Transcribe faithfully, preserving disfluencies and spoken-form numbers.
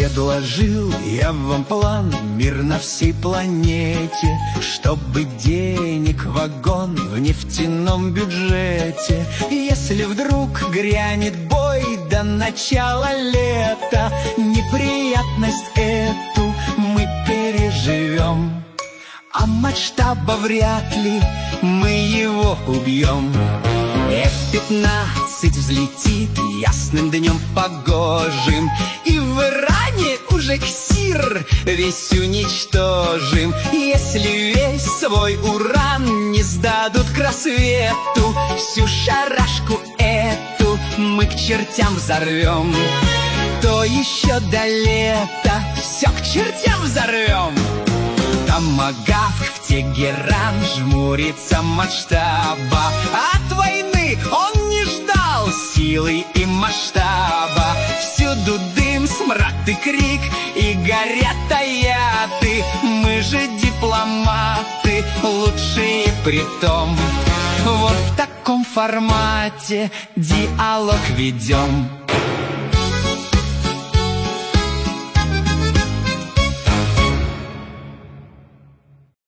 Предложил я вам план, мир на всей планете, чтобы денег вагон в нефтяном бюджете. Если вдруг грянет бой до начала лета, неприятность эту мы переживем, а масштаба вряд ли мы его убьем. эф пятнадцать взлетит ясным днем погожим, и в Иране уже ксир весь уничтожим. Если весь свой уран не сдадут к рассвету, всю шарашку эту мы к чертям взорвем, то еще до лета все к чертям взорвем. Томагавк в Тегеран жмурится масштаба, от войны он не ждал силы и масштаба. Всюду дым, смрад и крик, и горят аяты. Мы же дипломаты, лучшие притом. Вот в таком формате диалог ведем.